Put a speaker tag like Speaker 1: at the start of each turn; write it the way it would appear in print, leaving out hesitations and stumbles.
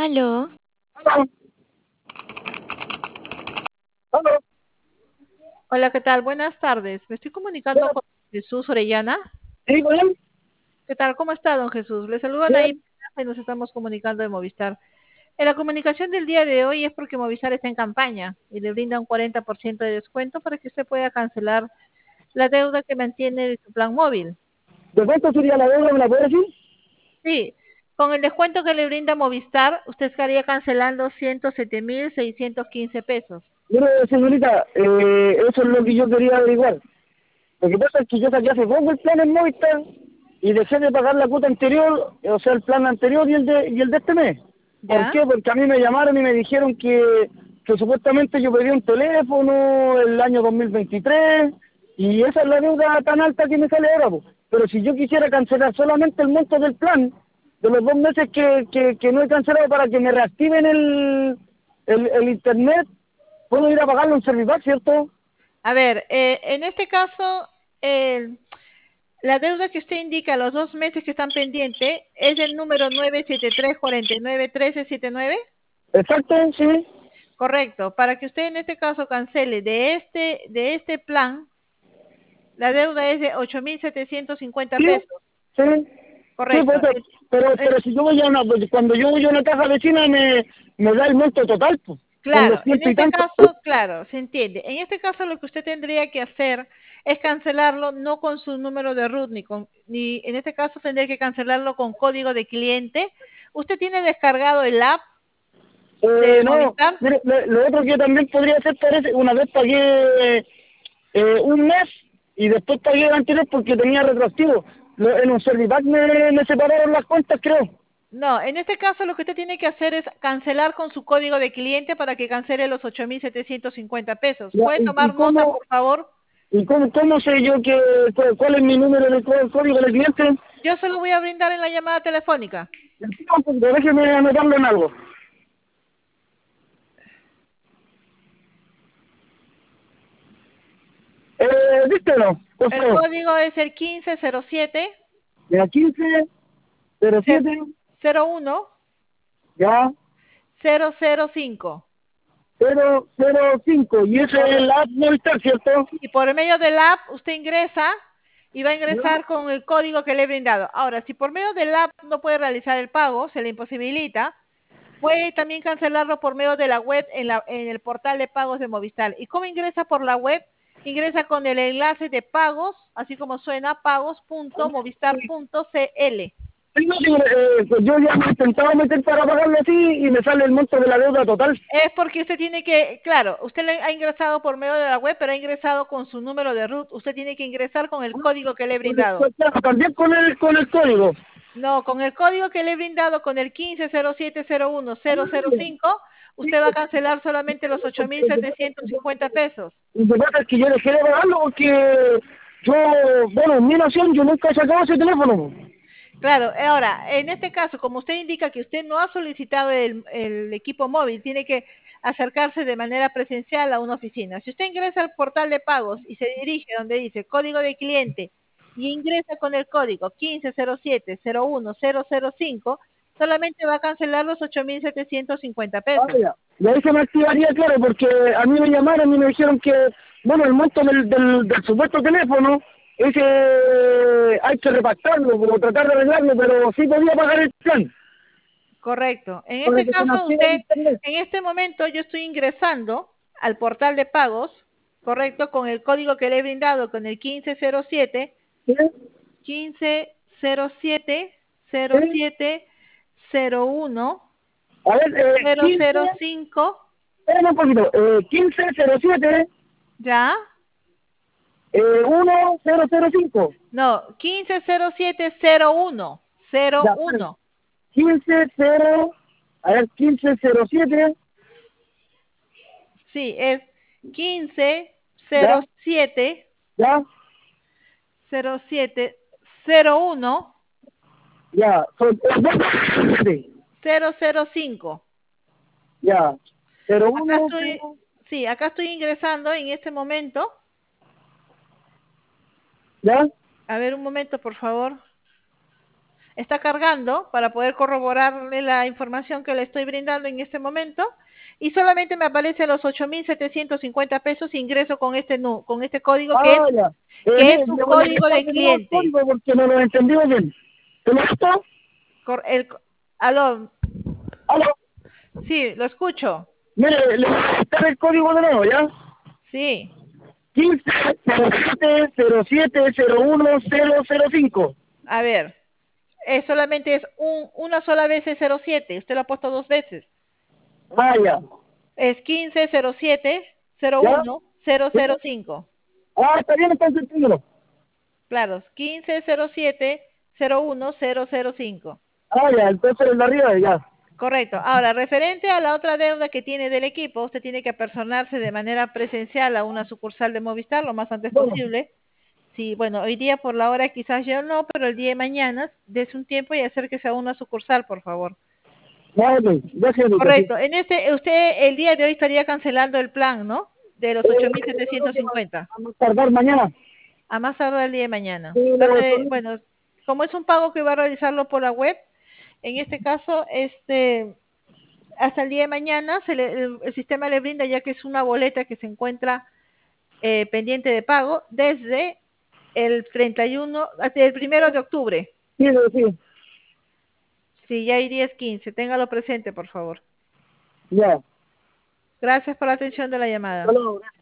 Speaker 1: Aló,
Speaker 2: Aló, aló.
Speaker 3: Hola, ¿qué tal? Buenas tardes. Me estoy comunicando
Speaker 2: Bueno,
Speaker 3: con Jesús Orellana.
Speaker 2: sí, con él.
Speaker 3: ¿Qué tal? ¿Cómo está, don Jesús? Le saludan ahí
Speaker 2: Bien.
Speaker 3: y nos estamos comunicando de Movistar. En la comunicación del día de hoy es porque Movistar está en campaña y le brinda un 40% de descuento para que usted pueda cancelar la deuda que mantiene de su plan móvil.
Speaker 2: ¿De cuánto sería la deuda? ¿Me la puede decir?
Speaker 3: Sí, con el descuento que le brinda Movistar, usted estaría cancelando 107.615 pesos.
Speaker 2: Mire, señorita, eso es lo que yo quería averiguar. Lo que pasa es que yo saqué hace poco el plan en Movistar y dejé de pagar la cuota anterior, o sea, el plan anterior y el de este mes. ¿Por
Speaker 3: ¿Ya?
Speaker 2: qué? Porque a mí me llamaron y me dijeron que supuestamente yo pedí un teléfono el año 2023 y esa es la deuda tan alta que me sale ahora, po. Pero si yo quisiera cancelar solamente el monto del plan, de los 2 meses que no he cancelado para que me reactiven el internet, puedo ir a pagarlo en Servipack, ¿cierto?
Speaker 3: A ver, en este caso, el la deuda que usted indica, los 2 meses que están pendientes, es el número 973491379.
Speaker 2: Exacto, sí,
Speaker 3: Correcto. Para que usted en este caso cancele de este plan, la deuda es de 8.750
Speaker 2: sí,
Speaker 3: pesos.
Speaker 2: sí, sí,
Speaker 3: Correcto.
Speaker 2: pues, pero si yo voy a una, pues, cuando yo voy a una caja vecina me da el monto total, pues, con los
Speaker 3: Claro, en
Speaker 2: ciento y
Speaker 3: este
Speaker 2: tantos.
Speaker 3: caso, claro, se entiende. En este caso, lo que usted tendría que hacer es cancelarlo no con su número de root, ni en este caso tendría que cancelarlo con código de cliente. ¿Usted tiene descargado el app de
Speaker 2: No,
Speaker 3: Movistar?
Speaker 2: mire, lo otro que yo también podría hacer, parece, una vez pagué un mes y después pagué el anterior porque tenía retroactivo. En un Servipack me separaron las cuentas, creo.
Speaker 3: No, en este caso lo que usted tiene que hacer es cancelar con su código de cliente para que cancele los 8.750 pesos.
Speaker 2: Ya,
Speaker 3: ¿Puede
Speaker 2: ¿Y, y
Speaker 3: tomar nota,
Speaker 2: cómo,
Speaker 3: por favor?
Speaker 2: y cómo, cómo sé yo cuál es mi número de código del cliente?
Speaker 3: Yo se lo voy a brindar en la llamada telefónica.
Speaker 2: Déjeme anotarlo en algo. Dístelo, por
Speaker 3: El
Speaker 2: favor.
Speaker 3: código es el 1507
Speaker 2: Ya, 1507,
Speaker 3: 01
Speaker 2: ya,
Speaker 3: 005.
Speaker 2: 005. Y ese es
Speaker 3: Correcto.
Speaker 2: el app Movistar, ¿cierto?
Speaker 3: Y por medio del app usted ingresa y va a
Speaker 2: Ya.
Speaker 3: ingresar con el código que le he brindado. Ahora, si por medio del app no puede realizar el pago, se le imposibilita, puede también cancelarlo por medio de la web en el portal de pagos de Movistar. ¿Y cómo ingresa por la web? Ingresa con el enlace de pagos, así como suena, pagos.movistar.cl.
Speaker 2: Sí, no, sí, pues yo ya me intentaba meter para pagarlo así y me sale el monto de la deuda total.
Speaker 3: Es porque usted tiene que, claro, usted le ha ingresado por medio de la web, pero ha ingresado con su número de root. Usted tiene que ingresar con el código que le he brindado.
Speaker 2: Claro, también con el código.
Speaker 3: No, con el código que le he brindado, con el 1507011005, usted va a cancelar solamente los 8.750 pesos.
Speaker 2: Lo que pasa es que yo dejé de pagarlo porque yo, bueno, en mi nación yo nunca he sacado ese teléfono.
Speaker 3: Claro, ahora, en este caso, como usted indica que usted no ha solicitado el equipo móvil, tiene que acercarse de manera presencial a una oficina. Si usted ingresa al portal de pagos y se dirige donde dice código de cliente y ingresa con el código 1507011005, solamente va a cancelar los 8.750
Speaker 2: Ah,
Speaker 3: pesos.
Speaker 2: ya. Y ahí se me activaría, claro, porque a mí me llamaron y me dijeron que, bueno, el monto del supuesto teléfono, ese hay que repactarlo, como tratar de arreglarlo, pero sí podía pagar el plan,
Speaker 3: Correcto. En
Speaker 2: para
Speaker 3: este
Speaker 2: que se me
Speaker 3: caso,
Speaker 2: active el
Speaker 3: usted,
Speaker 2: internet.
Speaker 3: en este momento yo estoy ingresando al portal de pagos, correcto, con el código que le he brindado, con el 1507,
Speaker 2: ¿Sí?
Speaker 3: 1507
Speaker 2: ¿Sí?
Speaker 3: 07 01
Speaker 2: A ver, 15,
Speaker 3: 005,
Speaker 2: espérame un poquito, 1507,
Speaker 3: ¿ya?
Speaker 2: 1005.
Speaker 3: No, 150701,
Speaker 2: Ya, espérame.
Speaker 3: 01.
Speaker 2: 150, a ver, 1507,
Speaker 3: Sí, es
Speaker 2: ya,
Speaker 3: 1507
Speaker 2: ya,
Speaker 3: 07 01
Speaker 2: ya, son,
Speaker 3: 005.
Speaker 2: ya, cero
Speaker 3: Acá
Speaker 2: uno
Speaker 3: estoy,
Speaker 2: cero,
Speaker 3: sí, acá estoy ingresando en este momento.
Speaker 2: ya,
Speaker 3: A ver, un momento, por favor. Está cargando para poder corroborarle la información que le estoy brindando en este momento y solamente me aparecen los 8.750 pesos ingreso con con este código
Speaker 2: Ah, ya.
Speaker 3: que es un
Speaker 2: Le voy a
Speaker 3: código
Speaker 2: dejar
Speaker 3: de
Speaker 2: de nuevo el
Speaker 3: cliente.
Speaker 2: código porque no lo entendí bien. ¿Te lo gustó?
Speaker 3: Cor- el, aló,
Speaker 2: Aló.
Speaker 3: sí, lo escucho.
Speaker 2: Mire, le voy a dictar el código de nuevo, ¿ya?
Speaker 3: Sí,
Speaker 2: 15 07 01 005.
Speaker 3: a ver, solamente es una sola vez es 07, usted lo ha puesto dos veces.
Speaker 2: Ah, ya.
Speaker 3: Es 1507
Speaker 2: ¿Ya?
Speaker 3: 01
Speaker 2: ¿Sí?
Speaker 3: 005.
Speaker 2: Ah, está bien entonces el número.
Speaker 3: Claro, 1507 01 005.
Speaker 2: Ah, ya, entonces el de arriba, ya.
Speaker 3: Correcto. Ahora, referente a la otra deuda que tiene del equipo, usted tiene que apersonarse de manera presencial a una sucursal de Movistar lo más antes
Speaker 2: Bueno,
Speaker 3: posible. Sí, bueno, hoy día por la hora quizás yo no, pero el día de mañana, dése un tiempo y acérquese a una sucursal, por favor.
Speaker 2: ya, ok. Gracias, Lucas, sí.
Speaker 3: Correcto. Usted el día de hoy estaría cancelando el plan, ¿no? De los ocho mil
Speaker 2: Yo creo
Speaker 3: setecientos
Speaker 2: que
Speaker 3: cincuenta.
Speaker 2: vamos a tardar mañana.
Speaker 3: A más tardar el día de mañana.
Speaker 2: Sí,
Speaker 3: Bueno, como es un pago que va a realizarlo por la web, en este caso, hasta el día de mañana el sistema le brinda ya que es una boleta que se encuentra pendiente de pago desde el 31, hasta el 1 de octubre.
Speaker 2: sí, sí,
Speaker 3: Sí, ya hay 10-15. Téngalo presente, por favor.
Speaker 2: ya.
Speaker 3: Gracias por la atención de la llamada.
Speaker 2: Hasta luego.